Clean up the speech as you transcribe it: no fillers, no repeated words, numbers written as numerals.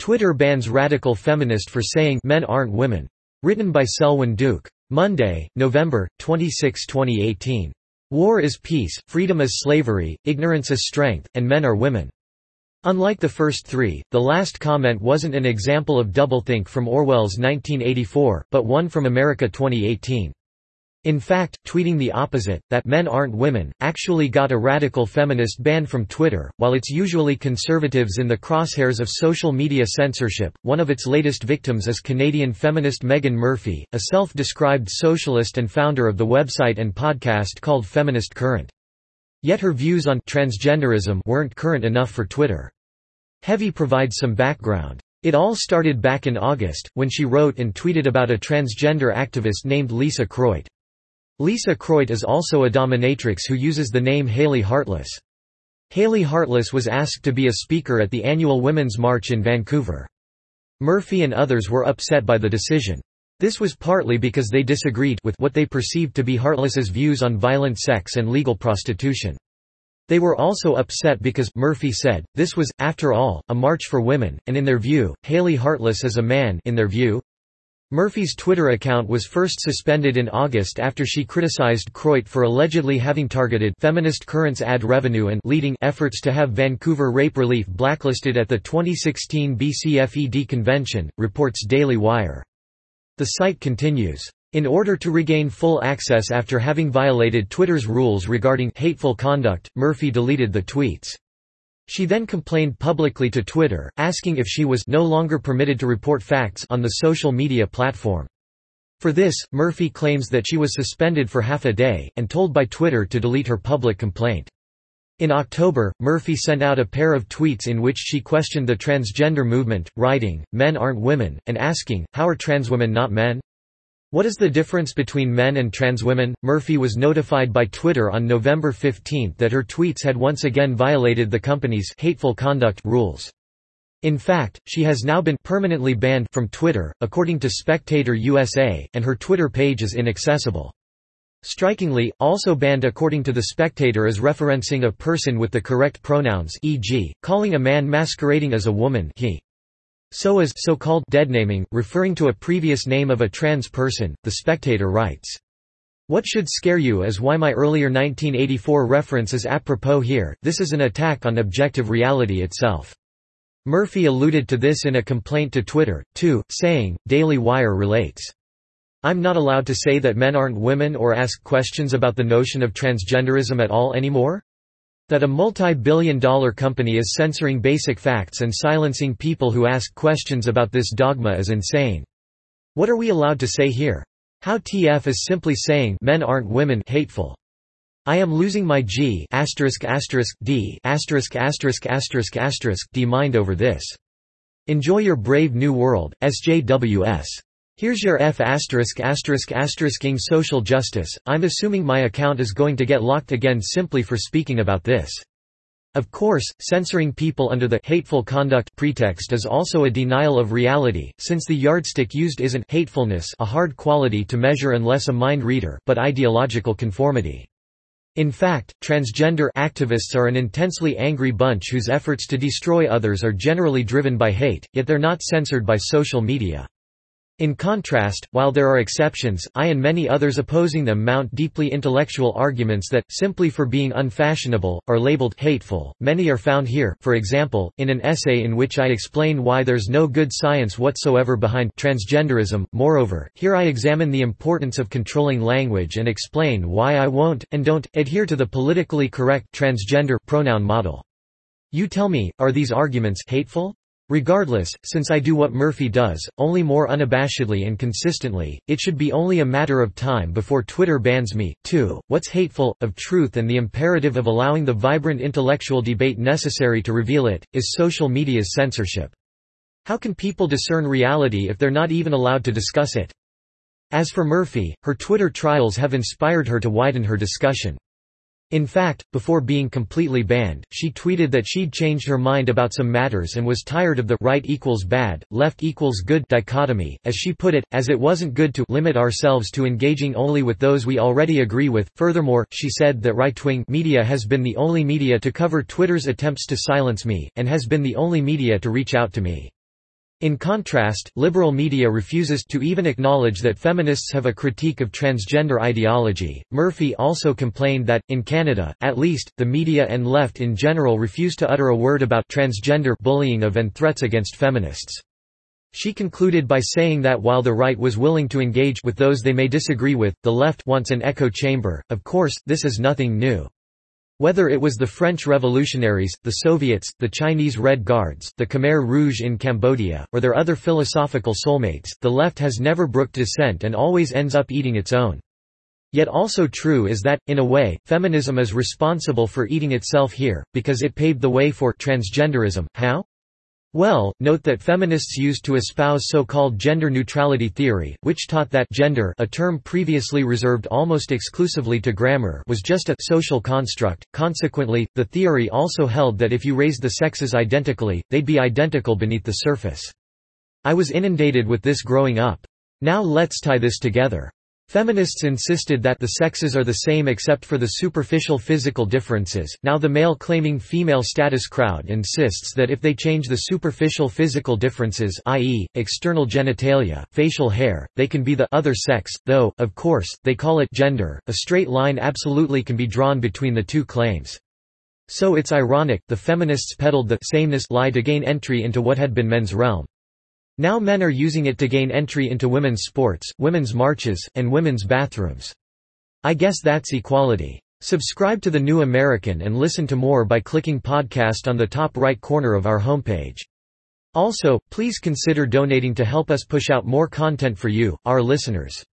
Twitter bans radical feminist for saying "men aren't women." Written by Selwyn Duke. Monday, November 26, 2018. War is peace, freedom is slavery, ignorance is strength, and men are women. Unlike the first three, the last comment wasn't an example of doublethink from Orwell's 1984, but one from America 2018. In fact, tweeting the opposite, that men aren't women, actually got a radical feminist banned from Twitter. While it's usually conservatives in the crosshairs of social media censorship, one of its latest victims is Canadian feminist Meghan Murphy, a self-described socialist and founder of the website and podcast called Feminist Current. Yet her views on transgenderism weren't current enough for Twitter. Heavy provides some background. It all started back in August, when she wrote and tweeted about a transgender activist named Lisa Croit. Lisa Croit is also a dominatrix who uses the name Haley Heartless. Haley Heartless was asked to be a speaker at the annual Women's March in Vancouver. Murphy and others were upset by the decision. This was partly because they disagreed with what they perceived to be Heartless's views on violent sex and legal prostitution. They were also upset because, Murphy said, this was, after all, a march for women, and in their view, Haley Heartless is a man in their view. Murphy's Twitter account was first suspended in August after she criticized Croit for allegedly having targeted Feminist Current's ad revenue and leading efforts to have Vancouver Rape Relief blacklisted at the 2016 BCFED convention, reports Daily Wire. The site continues. In order to regain full access after having violated Twitter's rules regarding hateful conduct, Murphy deleted the tweets. She then complained publicly to Twitter, asking if she was no longer permitted to report facts on the social media platform. For this, Murphy claims that she was suspended for half a day, and told by Twitter to delete her public complaint. In October, Murphy sent out a pair of tweets in which she questioned the transgender movement, writing, "Men aren't women," and asking, "How are trans women not men? What is the difference between men and trans women?" Murphy was notified by Twitter on November 15 that her tweets had once again violated the company's hateful conduct rules. In fact, she has now been permanently banned from Twitter, according to Spectator USA, and her Twitter page is inaccessible. Strikingly, also banned according to The Spectator is referencing a person with the correct pronouns, e.g., calling a man masquerading as a woman he. So is so-called deadnaming, referring to a previous name of a trans person, The Spectator writes. What should scare you is why my earlier 1984 reference is apropos here. This is an attack on objective reality itself. Murphy alluded to this in a complaint to Twitter, too, saying, Daily Wire relates, "I'm not allowed to say that men aren't women or ask questions about the notion of transgenderism at all anymore? That a multi-billion-dollar company is censoring basic facts and silencing people who ask questions about this dogma is insane. What are we allowed to say here? How TF is simply saying men aren't women hateful. I am losing my G***D** D mind over this. Enjoy your brave new world, SJWS. Here's your ****ing social justice. I'm assuming my account is going to get locked again simply for speaking about this. Of course, censoring people under the hateful conduct pretext is also a denial of reality, since the yardstick used isn't hatefulness, a hard quality to measure unless a mind reader, but ideological conformity. In fact, transgender activists are an intensely angry bunch whose efforts to destroy others are generally driven by hate, yet they're not censored by social media. In contrast, while there are exceptions, I and many others opposing them mount deeply intellectual arguments that, simply for being unfashionable, are labeled hateful. Many are found here, for example, in an essay in which I explain why there's no good science whatsoever behind transgenderism. Moreover, here I examine the importance of controlling language and explain why I won't, and don't, adhere to the politically correct transgender pronoun model. You tell me, are these arguments hateful? Regardless, since I do what Murphy does, only more unabashedly and consistently, it should be only a matter of time before Twitter bans me, too. What's hateful, of truth and the imperative of allowing the vibrant intellectual debate necessary to reveal it, is social media's censorship. How can people discern reality if they're not even allowed to discuss it? As for Murphy, her Twitter trials have inspired her to widen her discussion. In fact, before being completely banned, she tweeted that she'd changed her mind about some matters and was tired of the right equals bad, left equals good dichotomy, as she put it, as it wasn't good to limit ourselves to engaging only with those we already agree with. Furthermore, she said that right-wing media has been the only media to cover Twitter's attempts to silence me, and has been the only media to reach out to me. In contrast, liberal media refuses to even acknowledge that feminists have a critique of transgender ideology. Murphy also complained that, in Canada, at least, the media and left in general refuse to utter a word about transgender bullying of and threats against feminists. She concluded by saying that while the right was willing to engage with those they may disagree with, the left wants an echo chamber. Of course, this is nothing new. Whether it was the French revolutionaries, the Soviets, the Chinese Red Guards, the Khmer Rouge in Cambodia, or their other philosophical soulmates, the left has never brooked dissent and always ends up eating its own. Yet also true is that, in a way, feminism is responsible for eating itself here, because it paved the way for transgenderism. How? Well, note that feminists used to espouse so-called gender neutrality theory, which taught that gender, a term previously reserved almost exclusively to grammar, was just a social construct. Consequently, the theory also held that if you raised the sexes identically, they'd be identical beneath the surface. I was inundated with this growing up. Now let's tie this together. Feminists insisted that the sexes are the same except for the superficial physical differences. Now the male-claiming female status crowd insists that if they change the superficial physical differences, i.e., external genitalia, facial hair, they can be the other sex, though, of course, they call it gender. A straight line absolutely can be drawn between the two claims. So it's ironic, the feminists peddled the sameness lie to gain entry into what had been men's realm. Now men are using it to gain entry into women's sports, women's marches, and women's bathrooms. I guess that's equality. Subscribe to The New American and listen to more by clicking podcast on the top right corner of our homepage. Also, please consider donating to help us push out more content for you, our listeners.